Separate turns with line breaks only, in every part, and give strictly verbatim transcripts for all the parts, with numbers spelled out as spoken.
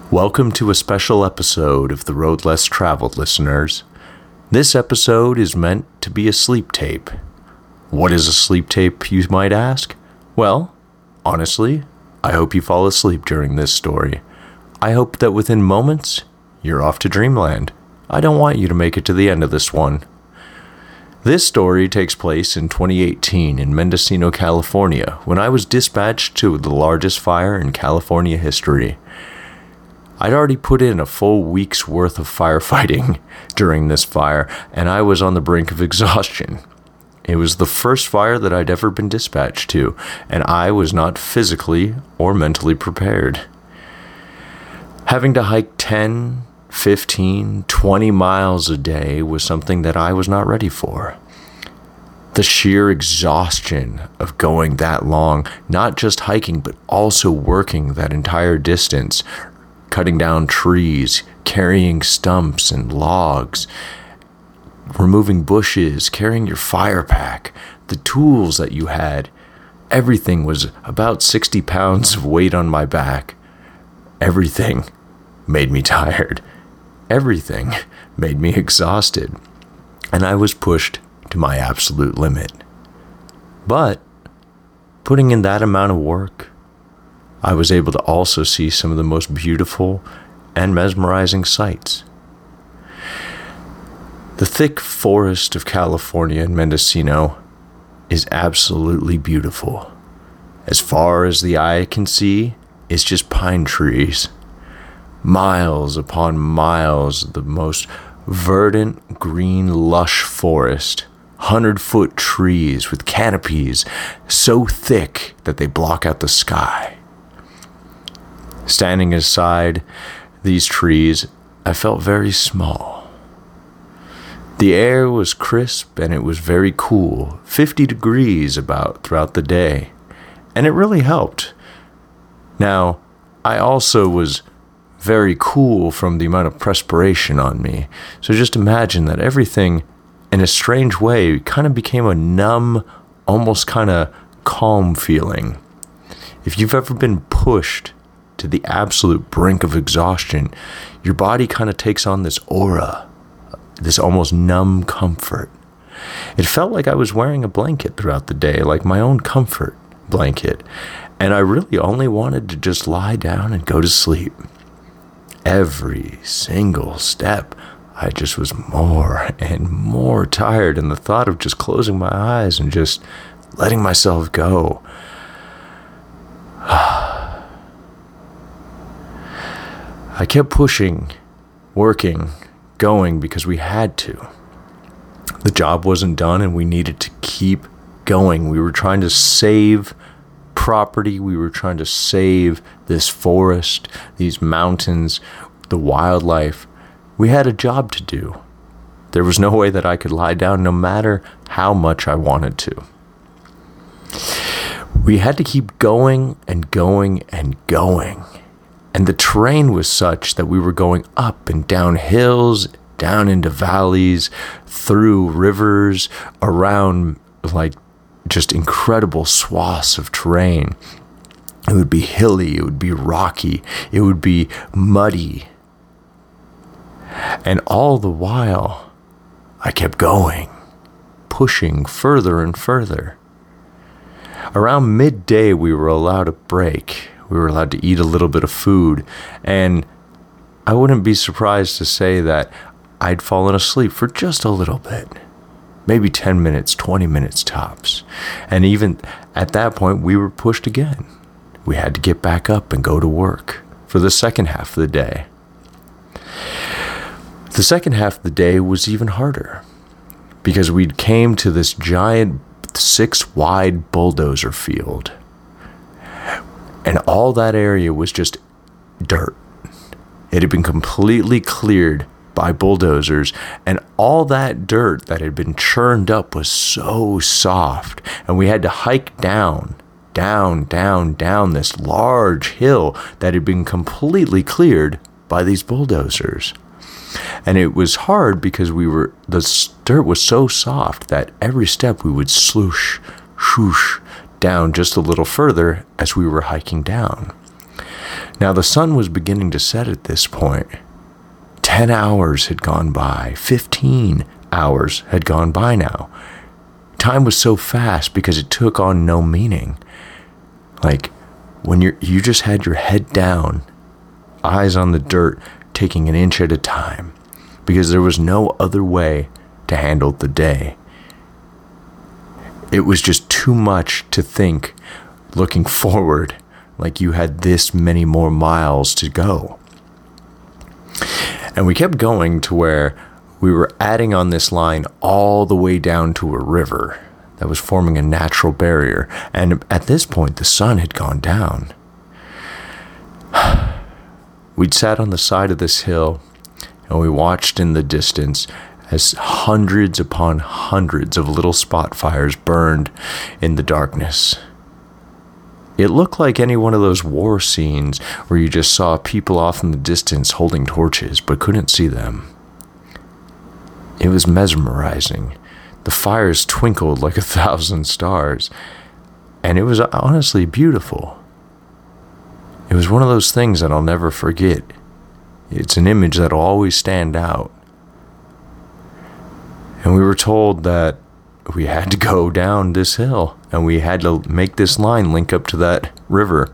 Welcome to a special episode of The Road Less Traveled, listeners. This episode is meant to be a sleep tape. What is a sleep tape, you might ask? Well, honestly, I hope you fall asleep during this story. I hope that within moments, you're off to dreamland. I don't want you to make it to the end of this one. This story takes place in twenty eighteen in Mendocino, California, when I was dispatched to the largest fire in California history. I'd already put in a full week's worth of firefighting during this fire, and I was on the brink of exhaustion. It was the first fire that I'd ever been dispatched to, and I was not physically or mentally prepared. Having to hike ten, fifteen, twenty miles a day was something that I was not ready for. The sheer exhaustion of going that long, not just hiking, but also working that entire distance, cutting down trees, carrying stumps and logs, removing bushes, carrying your fire pack, the tools that you had. Everything was about sixty pounds of weight on my back. Everything made me tired. Everything made me exhausted. And I was pushed to my absolute limit. But putting in that amount of work, I was able to also see some of the most beautiful and mesmerizing sights. The thick forest of California in Mendocino is absolutely beautiful. As far as the eye can see, it's just pine trees. Miles upon miles of the most verdant, green, lush forest. Hundred-foot trees with canopies so thick that they block out the sky. Standing aside these trees, I felt very small. The air was crisp and it was very cool, fifty degrees about throughout the day, and it really helped. Now, I also was very cool from the amount of perspiration on me, so just imagine that everything, in a strange way, kind of became a numb, almost kind of calm feeling. If you've ever been pushed to the absolute brink of exhaustion, your body kind of takes on this aura, this almost numb comfort. It felt like I was wearing a blanket throughout the day, like my own comfort blanket, and I really only wanted to just lie down and go to sleep. Every single step, I just was more and more tired, and the thought of just closing my eyes and just letting myself go. I kept pushing, working, going because we had to. The job wasn't done and we needed to keep going. We were trying to save property. We were trying to save this forest, these mountains, the wildlife. We had a job to do. There was no way that I could lie down no matter how much I wanted to. We had to keep going and going and going. And the terrain was such that we were going up and down hills, down into valleys, through rivers, around like just incredible swaths of terrain. It would be hilly, it would be rocky, it would be muddy. And all the while, I kept going, pushing further and further. Around midday, we were allowed a break. We were allowed to eat a little bit of food, and I wouldn't be surprised to say that I'd fallen asleep for just a little bit. Maybe ten minutes, twenty minutes tops. And even at that point, we were pushed again. We had to get back up and go to work for the second half of the day. The second half of the day was even harder because we came to this giant six-wide bulldozer field. And all that area was just dirt. It had been completely cleared by bulldozers, and all that dirt that had been churned up was so soft, and we had to hike down, down, down, down this large hill that had been completely cleared by these bulldozers. And it was hard because we were, the dirt was so soft that every step we would sloosh, shoosh, down just a little further as we were hiking down. Now, the sun was beginning to set at this point. Ten hours had gone by. Fifteen hours had gone by now. Time was so fast because it took on no meaning. Like, when you're, you just had your head down, eyes on the dirt, taking an inch at a time, because there was no other way to handle the day. It was just too much to think, looking forward, like you had this many more miles to go. And we kept going to where we were adding on this line all the way down to a river that was forming a natural barrier. And at this point, the sun had gone down. We'd sat on the side of this hill, and we watched in the distance as hundreds upon hundreds of little spot fires burned in the darkness. It looked like any one of those war scenes where you just saw people off in the distance holding torches but couldn't see them. It was mesmerizing. The fires twinkled like a thousand stars, and it was honestly beautiful. It was one of those things that I'll never forget. It's an image that'll always stand out. And we were told that we had to go down this hill, and we had to make this line link up to that river.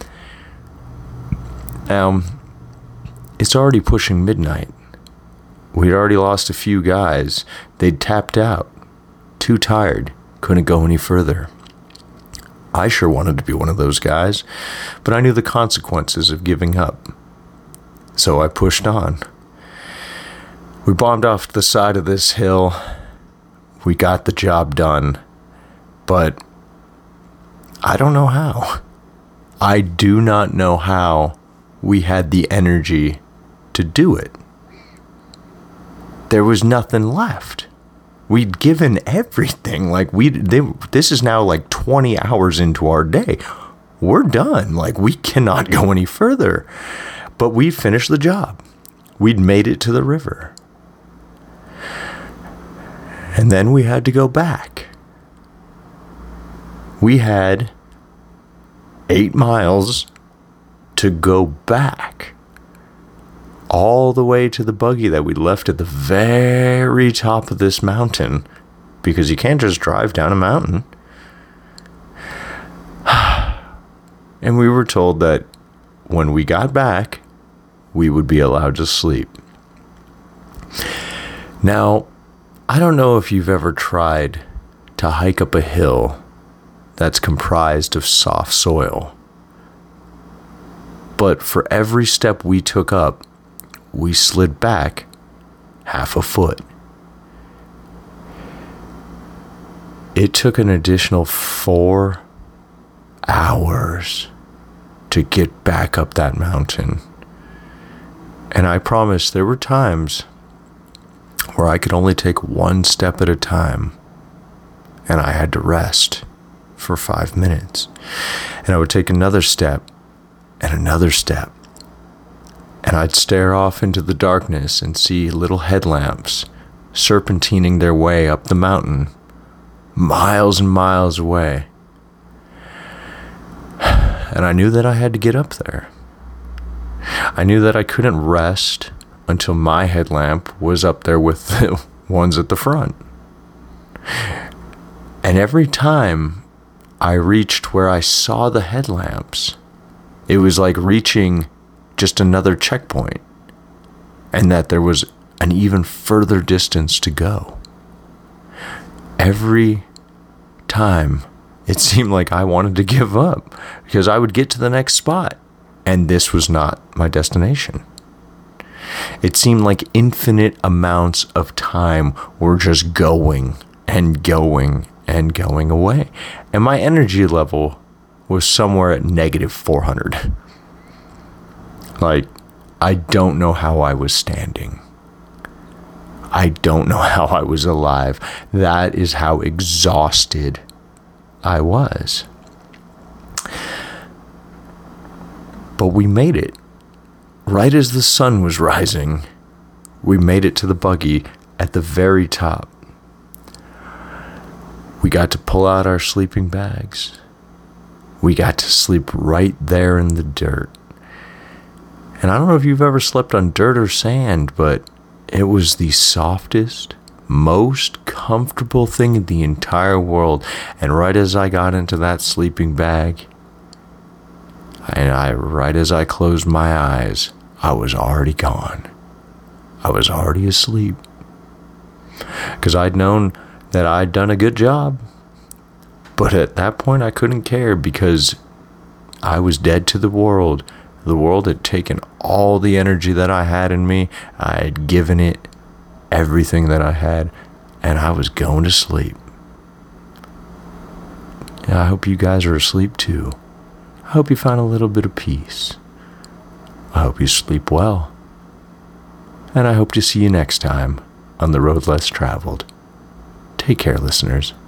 Um, it's already pushing midnight. We'd already lost a few guys. They'd tapped out. Too tired. Couldn't go any further. I sure wanted to be one of those guys, but I knew the consequences of giving up. So I pushed on. We bombed off the side of this hill. We got the job done, but I don't know how. I do not know how we had the energy to do it. There was nothing left. We'd given everything. Like we, they, this is now like twenty hours into our day. We're done. Like we cannot go any further. But we finished the job. We'd made it to the river. And then we had to go back. We had eight miles to go back. All the way to the buggy that we left at the very top of this mountain. Because you can't just drive down a mountain. And we were told that when we got back, we would be allowed to sleep. Now, I don't know if you've ever tried to hike up a hill that's comprised of soft soil. But for every step we took up, we slid back half a foot. It took an additional four hours to get back up that mountain. And I promise there were times where I could only take one step at a time, and I had to rest for five minutes. And I would take another step and another step. And I'd stare off into the darkness and see little headlamps serpentining their way up the mountain, miles and miles away. And I knew that I had to get up there. I knew that I couldn't rest until my headlamp was up there with the ones at the front. And every time I reached where I saw the headlamps, it was like reaching just another checkpoint, and that there was an even further distance to go. Every time it seemed like I wanted to give up, because I would get to the next spot, and this was not my destination. It seemed like infinite amounts of time were just going and going and going away, and my energy level was somewhere at negative four hundred. Like, I don't know how I was standing. I don't know how I was alive. That is how exhausted I was. But we made it. Right as the sun was rising, we made it to the buggy at the very top. We got to pull out our sleeping bags. We got to sleep right there in the dirt. And I don't know if you've ever slept on dirt or sand, but it was the softest, most comfortable thing in the entire world. And right as I got into that sleeping bag, and I, right as I closed my eyes, I was already gone. I was already asleep. Because I'd known that I'd done a good job. But at that point, I couldn't care because I was dead to the world. The world had taken all the energy that I had in me. I had given it everything that I had, and I was going to sleep. And I hope you guys are asleep too. I hope you find a little bit of peace. I hope you sleep well. And I hope to see you next time on The Road Less Traveled. Take care, listeners.